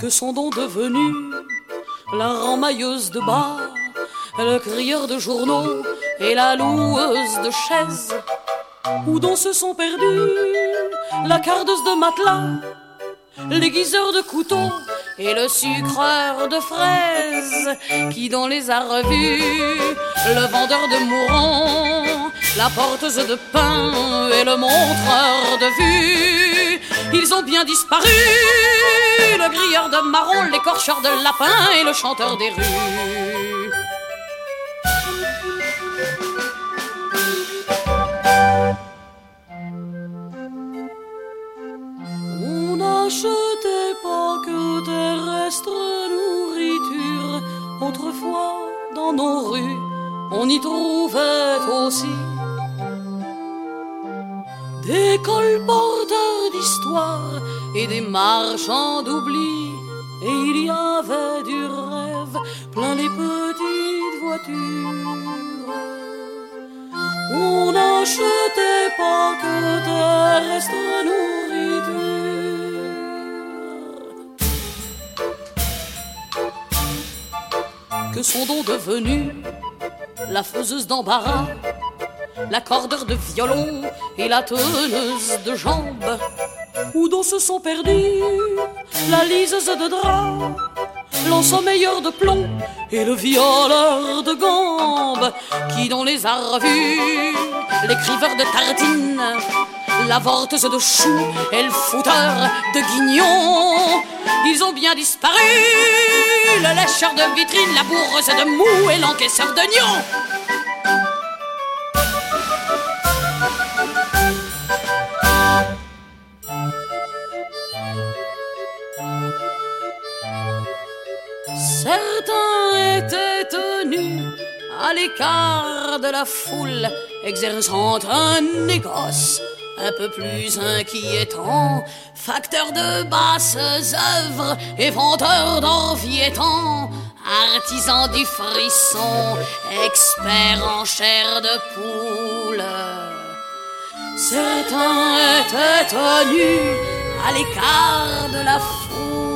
Que sont donc devenus la ramailleuse de bas, le crieur de journaux et la loueuse de chaises? Où donc se sont perdus la cardeuse de matelas, l'aiguiseur de couteaux et le sucreur de fraises? Qui donc les a revus? Le vendeur de mourants, la porteuse de pain et le montreur de vue. Ils ont bien disparu, le grilleur de marron, l'écorcheur de lapin et le chanteur des rues. On n'achetait pas que terrestre nourriture. Autrefois, dans nos rues, on y trouvait aussi des colporteurs d'histoire et des marchands d'oubli. Et il y avait du rêve plein les petites voitures. On n'achetait pas que terrestre nourriture. Que sont donc devenus la faiseuse d'embarras, l'accordeur de violon et la teneuse de jambes? Où donc se sont perdus la liseuse de drap, l'ensommeilleur de plomb et le violeur de gambes? Qui donc les a revus? L'écriveur de tartines, la vorteuse de choux et le fouteur de guignons. Ils ont bien disparu, le lécheur de vitrine, la bourreuse de mou et l'encaisseur d'oignons. Certains étaient tenus à l'écart de la foule, exerçant un négoce un peu plus inquiétant, facteur de basses œuvres et vendeur d'enviétants, artisan du frisson, expert en chair de poule. Certains étaient tenus à l'écart de la foule.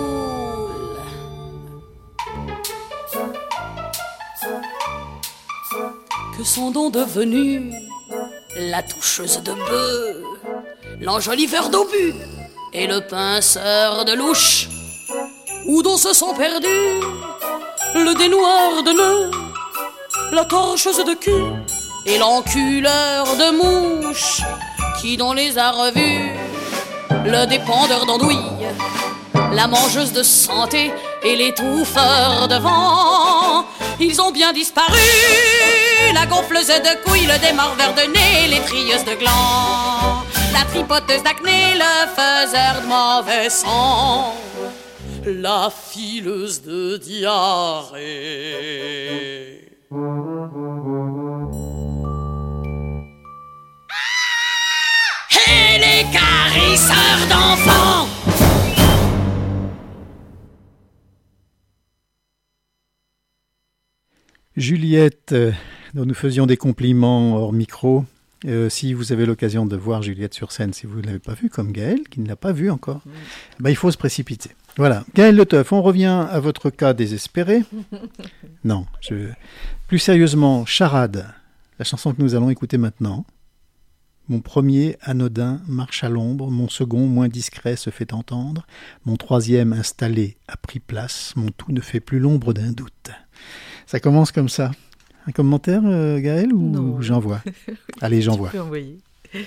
Que sont donc devenus la toucheuse de bœuf, l'enjoliveur d'obus et le pinceur de louche? Où donc se sont perdus le dénoueur de nœuds, la torcheuse de cul et l'enculeur de mouches? Qui donc les a revus? Le dépendeur d'andouille, la mangeuse de santé et l'étouffeur de vent. Ils ont bien disparu, la gonfleuse de couilles, le démorveur de nez, les trieuses de glands, la tripoteuse d'acné, le faiseur de mauvais sang, la fileuse de diarrhée. Et les caresseurs d'enfants. Juliette, euh, dont nous faisions des compliments hors micro. Euh, si vous avez l'occasion de voir Juliette sur scène, si vous ne l'avez pas vue, comme Gaël, qui ne l'a pas vue encore, mmh. ben, il faut se précipiter. Voilà. Gaël Le Teuf, on revient à votre cas désespéré. Non, je... plus sérieusement, Charade, la chanson que nous allons écouter maintenant. Mon premier, anodin, marche à l'ombre. Mon second, moins discret, se fait entendre. Mon troisième, installé, a pris place. Mon tout ne fait plus l'ombre d'un doute. Ça commence comme ça. Un commentaire, euh, Gaël, ou non. J'envoie? Allez, j'envoie. Tu peux envoyer.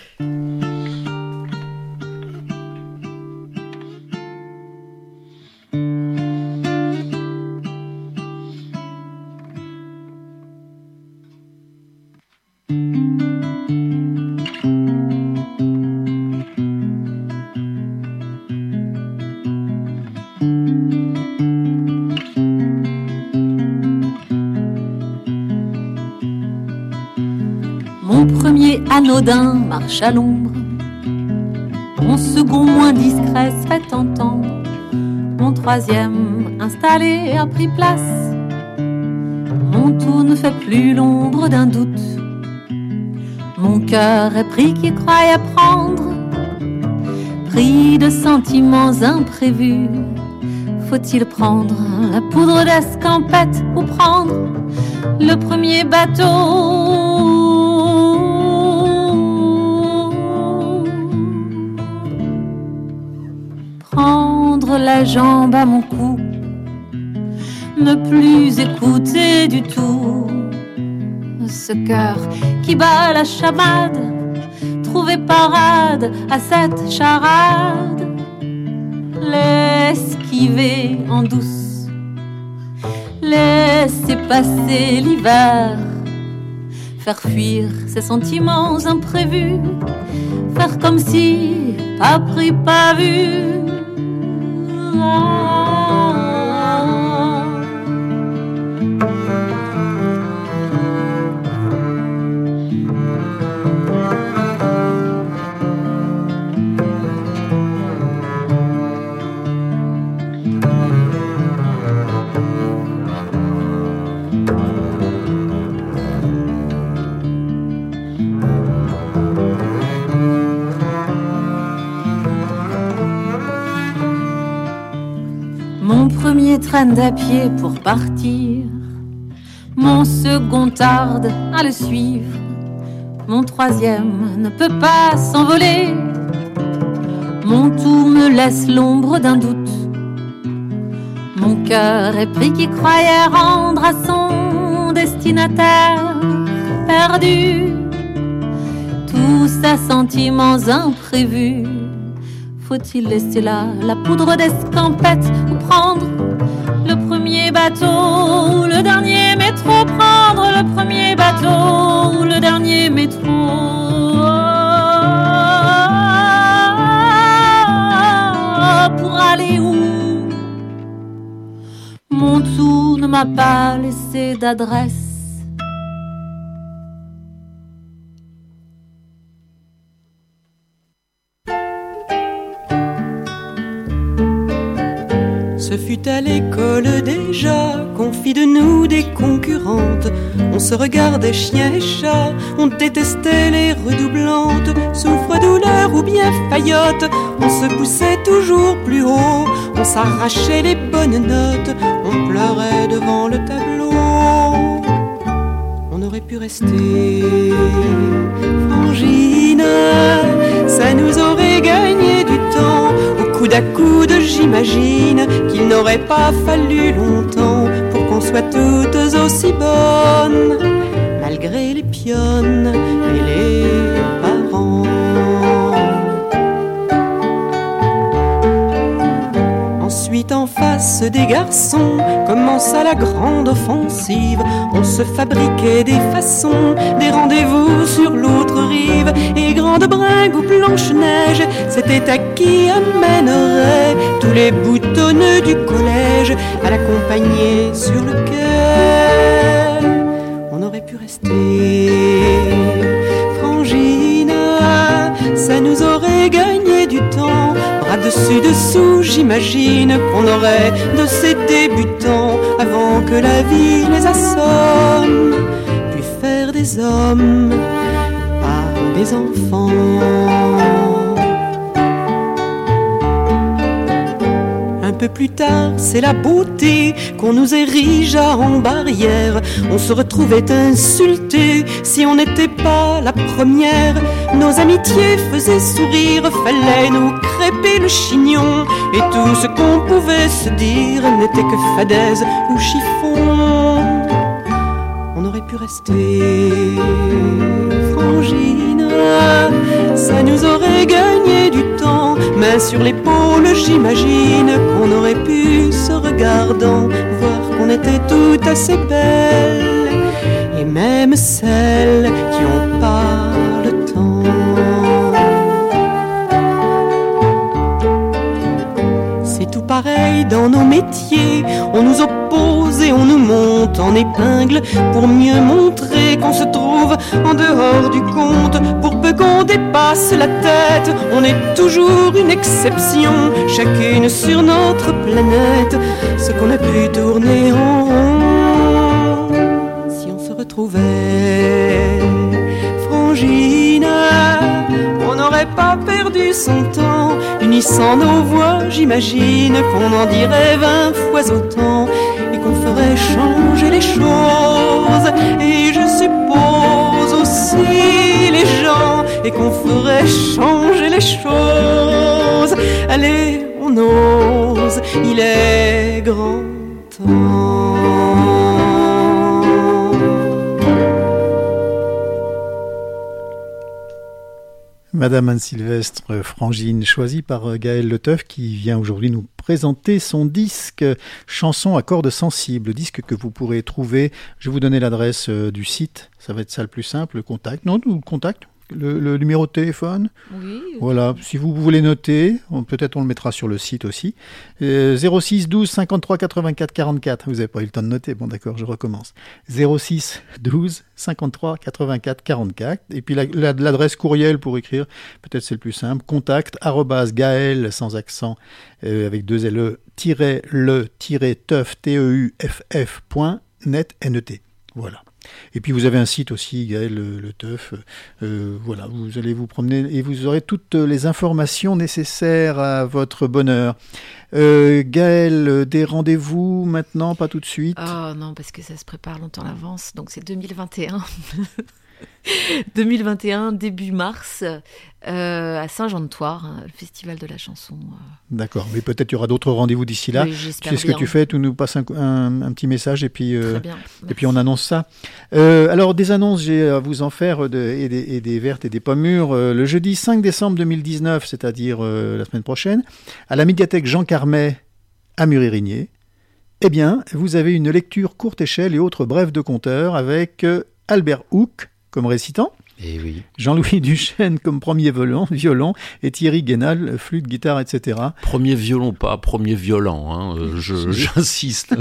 Anodin marche à l'ombre, mon second moins discret se fait entendre, mon troisième installé a pris place, mon tout ne fait plus l'ombre d'un doute, mon cœur est pris qui croit apprendre, pris de sentiments imprévus, Faut-il prendre la poudre d'escampette ou prendre le premier bateau? Prendre la jambe à mon cou, ne plus écouter du tout ce cœur qui bat la chamade, trouver parade à cette charade, l'esquiver en douce, laisser passer l'hiver, faire fuir ses sentiments imprévus, faire comme si pas pris, pas vu. Traîne à pied pour partir, mon second tarde à le suivre, mon troisième ne peut pas s'envoler, mon tout me laisse l'ombre d'un doute, mon cœur est pris qui croyait rendre à son destinataire perdu tous ses sentiments imprévus. Faut-il laisser là la poudre d'escampette ou prendre le premier bateau, le dernier métro, prendre le premier bateau, le dernier métro. Pour aller où? Mon tout ne m'a pas laissé d'adresse. Ce fut à l'école déjà qu'on fit de nous des concurrentes. On se regardait chien et chat, on détestait les redoublantes. Souffre, douleur ou bien faillotte, on se poussait toujours plus haut. On s'arrachait les bonnes notes, on pleurait devant le tableau. On aurait pu rester frangine, ça nous aurait gagné du temps. Coude à coude, j'imagine qu'il n'aurait pas fallu longtemps pour qu'on soit toutes aussi bonnes, malgré les pionnes et les parents. Ensuite, en face des garçons, commença la grande offensive. On se fabriquait des façons, des rendez-vous sur l'autre rive. Et grande bringue ou Blanche-Neige, c'était à qui amènerait tous les boutonneux du collège à l'accompagner sur le quai. On aurait pu rester frangine, ça nous aurait gagné du temps. Bras dessus dessous, j'imagine qu'on aurait de ces débutants avant que la vie les assomme, puis faire des hommes, pas des enfants. Un peu plus tard, c'est la beauté qu'on nous érigea en barrière. On se retrouvait insultés si on n'était pas la première. Nos amitiés faisaient sourire, fallait nous crêper le chignon. Et tout ce qu'on pouvait se dire n'était que fadaise ou chiffon. On aurait pu rester frangine, ça nous aurait gagné du temps. Main sur l'épaule, j'imagine qu'on aurait pu, se regardant, voir qu'on était toutes assez belles. Et même celles qui ont pas le temps. C'est tout pareil dans nos métiers, on nous oppose et on nous monte en épingle pour mieux montrer qu'on se trouve en dehors du compte. Pour peu qu'on dépasse la tête, on est toujours une exception, chacune sur notre planète, ce qu'on a pu tourner en rond. Si on se retrouvait frangine, on aurait n'aurait pas perdu son temps. Unissant nos voix, j'imagine qu'on en dirait vingt fois autant et qu'on ferait changer les choses. Et je suppose aussi les gens et qu'on ferait changer les choses. Allez, on ose, il est grand temps. Madame Anne-Sylvestre Frangine, choisie par Gaël Le Teuf, qui vient aujourd'hui nous présenter son disque Chansons à cordes sensibles, disque que vous pourrez trouver. Je vais vous donner l'adresse du site, ça va être ça le plus simple, le contact. Non, le contact, le, le numéro de téléphone. Oui. Voilà, si vous voulez noter, on, peut-être on le mettra sur le site aussi. Euh, zéro six douze cinquante-trois quatre-vingt-quatre quarante-quatre. Vous n'avez pas eu le temps de noter, bon d'accord, je recommence. zéro six douze cinquante-trois quatre-vingt-quatre quarante-quatre. Et puis la, la, l'adresse courriel pour écrire, peut-être c'est le plus simple, contact arobase gaël sans accent euh, avec deux L tiret le tiret teuf T E U F F point net N E T. Voilà. Et puis vous avez un site aussi, Gaël Le, le Teuf. Euh, voilà, vous allez vous promener et vous aurez toutes les informations nécessaires à votre bonheur. Euh, Gaël, des rendez-vous maintenant, pas tout de suite? Oh non, parce que ça se prépare longtemps à l'avance, donc c'est deux mille vingt et un. deux mille vingt et un, début mars, euh, à Saint-Jean-de-Thouars, hein, le festival de la chanson. Euh... D'accord, mais peut-être il y aura d'autres rendez-vous d'ici là. Oui, j'espère tu sais ce bien. que tu fais, tu nous passes un, un, un petit message et puis, euh, Très bien, et puis on annonce ça. Euh, alors des annonces, j'ai à vous en faire de, et, des, et des vertes et des pas mûres. Euh, le jeudi cinq décembre deux mille dix-neuf, c'est-à-dire euh, la semaine prochaine, à la médiathèque Jean Carmet à Murérigné, eh bien, vous avez une lecture courte échelle et autres brèves de conteur avec euh, Albert Houck comme récitant, et oui. Jean-Louis Duchesne comme premier violon, violon et Thierry Guénal, flûte, guitare, et cetera. Premier violon, pas premier violent, hein, euh, je, j'insiste.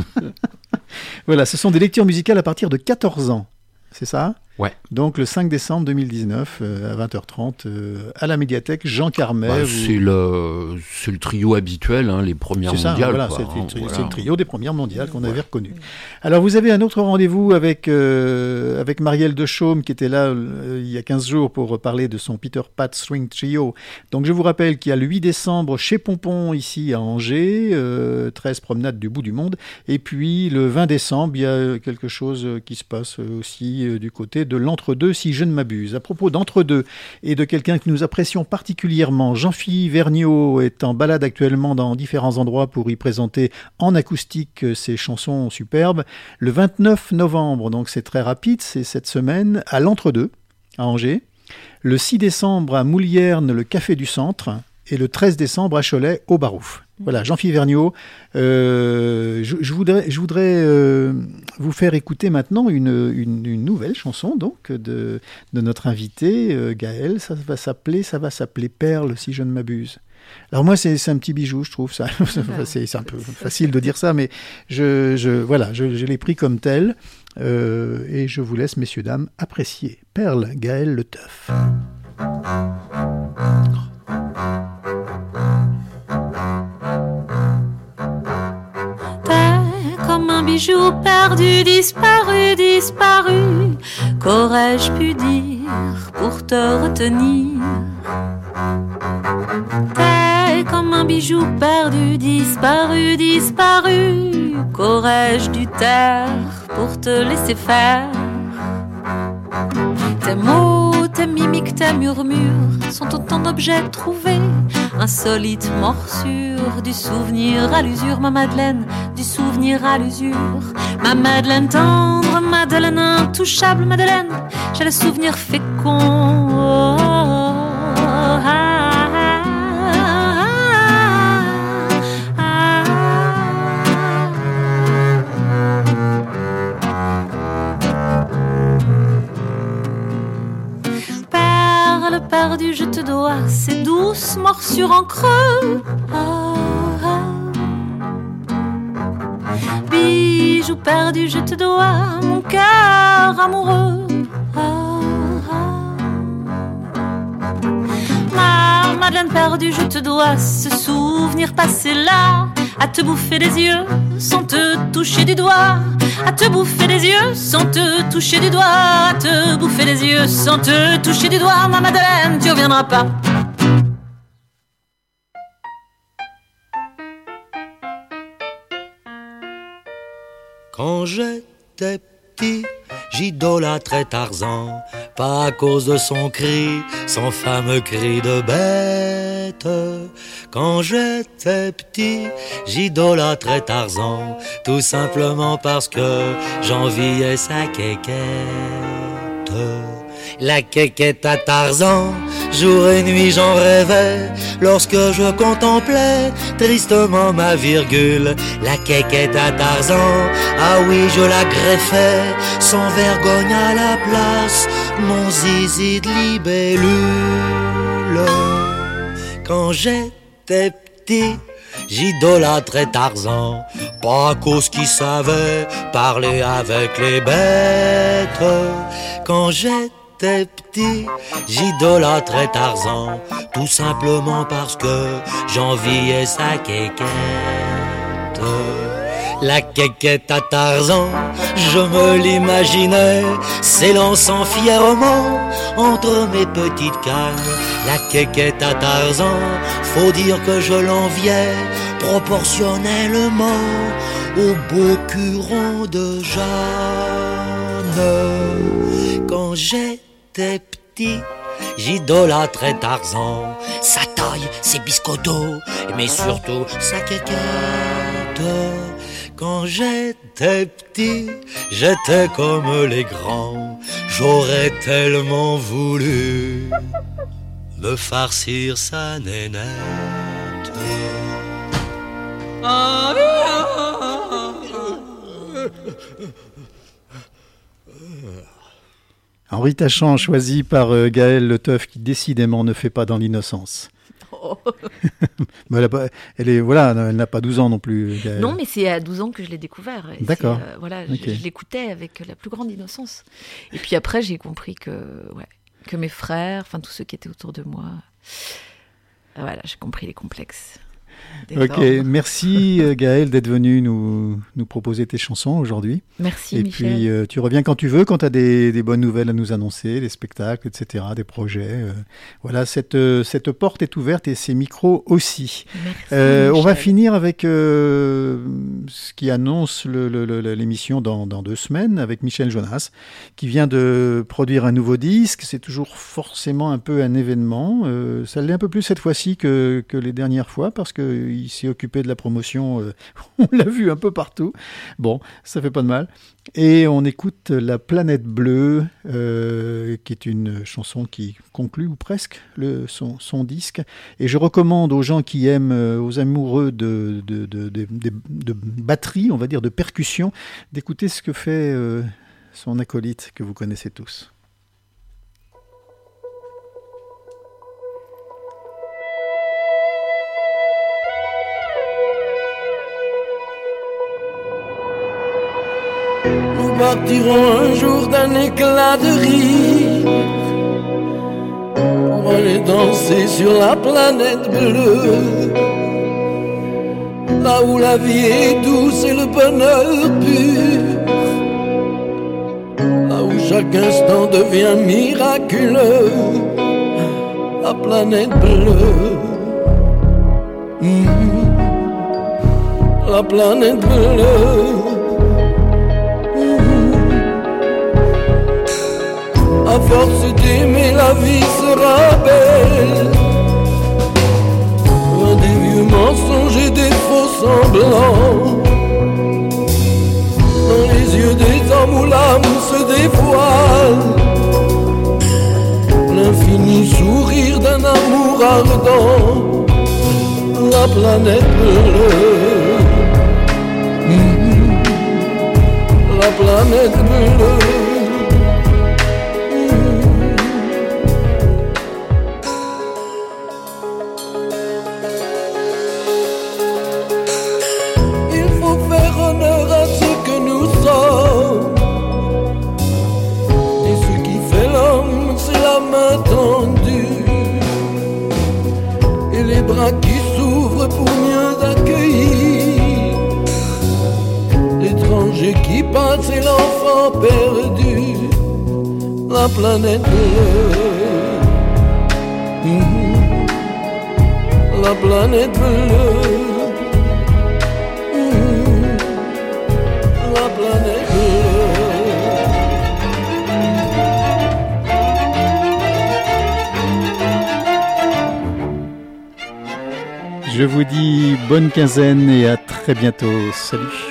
Voilà, ce sont des lectures musicales à partir de quatorze ans, c'est ça ? Ouais. Donc le cinq décembre deux mille dix-neuf, euh, à vingt heures trente, euh, à la médiathèque Jean Carmet. Bah, vous... c'est, le, c'est le trio habituel, hein, les premières c'est ça, mondiales. Voilà, quoi, c'est, hein, c'est, voilà. c'est le trio des premières mondiales qu'on avait reconnu. Alors vous avez un autre rendez-vous avec, euh, avec Marielle Dechaume qui était là euh, il y a quinze jours pour parler de son Peter Pat String Trio. Donc je vous rappelle qu'il y a le huit décembre chez Pompon ici à Angers, euh, treize promenade du bout du monde. Et puis le vingt décembre, il y a quelque chose qui se passe aussi euh, du côté de l'entre-deux, si je ne m'abuse. À propos d'entre-deux et de quelqu'un que nous apprécions particulièrement, Jean-Philippe Vergniaud est en balade actuellement dans différents endroits pour y présenter en acoustique ses chansons superbes. Le vingt-neuf novembre, donc c'est très rapide, c'est cette semaine, à l'entre-deux, à Angers. Le six décembre à Moulierne, le Café du Centre. Et le treize décembre à Cholet, au Barouf. Voilà, Jean-Philippe Vergniaud. Euh, je, je voudrais, je voudrais euh, vous faire écouter maintenant une, une, une nouvelle chanson donc de, de notre invité euh, Gaël. Ça va s'appeler, ça va s'appeler Perle, si je ne m'abuse. Alors moi, c'est, c'est un petit bijou, je trouve ça. c'est, c'est un peu facile de dire ça, mais je, je voilà, je, je l'ai pris comme tel. Euh, et je vous laisse, messieurs dames, apprécier. Perle, Gaël Le Teuf. T'es comme un bijou perdu, disparu, disparu. Qu'aurais-je pu dire pour te retenir? T'es comme un bijou perdu, disparu, disparu. Qu'aurais-je dû taire pour te laisser faire? Tes mots, tes mimiques, tes murmures sont autant d'objets trouvés, insolites morsures du souvenir à l'usure. Ma Madeleine, du souvenir à l'usure. Ma Madeleine tendre, Madeleine intouchable, Madeleine, j'ai le souvenir fécond. Oh, oh, oh, ah, ah, ah, ah. Perle perdue, je te dois ces douces morsures en creux. Ah, ah. Bijou perdu, je te dois mon cœur amoureux. Ah, ah. Ma Madeleine perdue, je te dois ce souvenir passé là, à te bouffer les yeux sans te toucher du doigt, à te bouffer les yeux sans te toucher du doigt, à te bouffer les yeux sans te toucher du doigt. Ma Madeleine, tu reviendras pas, Quand j'étais petit, j'idolâtrais Tarzan, pas à cause de son cri, son fameux cri de bête. Quand j'étais petit, j'idolâtrais Tarzan, tout simplement parce que j'enviais sa quéquette. La quéquette à Tarzan, jour et nuit j'en rêvais, lorsque je contemplais tristement ma virgule. La quéquette à Tarzan, ah oui je la greffais, sans vergogne à la place, mon zizi de libellule. Quand j'étais petit, j'idolâtrais Tarzan, pas à cause qu'il savait parler avec les bêtes. Quand j'étais petit, j'idolâtrais Tarzan, tout simplement parce que j'enviais sa quéquette. La quéquette à Tarzan, je me l'imaginais s'élançant fièrement entre mes petites cannes. La quéquette à Tarzan, faut dire que je l'enviais proportionnellement au beau curon de Jeanne. Quand j'étais petit, j'idolâtrais Tarzan, sa taille, ses biscottos, mais surtout sa quéquette. Quand j'étais petit, j'étais comme les grands, j'aurais tellement voulu me farcir sa nénette. Henri Tachant, choisi par euh, Gaëlle Le Teuf, qui décidément ne fait pas dans l'innocence. Oh. Mais elle, a pas, elle est voilà, elle n'a pas douze ans non plus. Gaëlle. Non, mais c'est à douze ans que je l'ai découvert. Et D'accord. Euh, voilà, okay. je, je l'écoutais avec la plus grande innocence. Et puis après, j'ai compris que, ouais, que mes frères, enfin tous ceux qui étaient autour de moi, euh, voilà, j'ai compris les complexes. Ok, merci Gaëlle d'être venue nous, nous proposer tes chansons aujourd'hui. Merci et Michel. Et puis euh, tu reviens quand tu veux, quand tu as des, des bonnes nouvelles à nous annoncer, des spectacles, et cetera, des projets. Euh, voilà, cette, euh, cette porte est ouverte et ces micros aussi. Merci, euh, on va finir avec euh, ce qui annonce le, le, le, l'émission dans, dans deux semaines avec Michel Jonas, qui vient de produire un nouveau disque. C'est toujours forcément un peu un événement. Euh, ça l'est un peu plus cette fois-ci que, que les dernières fois parce que il s'est occupé de la promotion, euh, on l'a vu un peu partout. Bon, ça fait pas de mal. Et on écoute La Planète Bleue, euh, qui est une chanson qui conclut, ou presque, le, son, son disque. Et je recommande aux gens qui aiment, euh, aux amoureux de, de, de, de, de, de batterie, on va dire, de percussion, d'écouter ce que fait euh, son acolyte, que vous connaissez tous. Nous partirons un jour d'un éclat de rire pour aller danser sur la planète bleue, là où la vie est douce et le bonheur pur, là où chaque instant devient miraculeux, la planète bleue, mmh. La planète bleue. À force d'aimer, la vie sera belle. Loin des vieux mensonges et des faux semblants. Dans les yeux des hommes où l'âme se dévoile. L'infini sourire d'un amour ardent. La planète bleue. Mmh. La planète bleue. Qui s'ouvre pour mieux accueillir l'étranger qui passe et l'enfant perdu, la planète bleue, mmh. La planète bleue, mmh. la planète. Je vous dis bonne quinzaine et à très bientôt. Salut.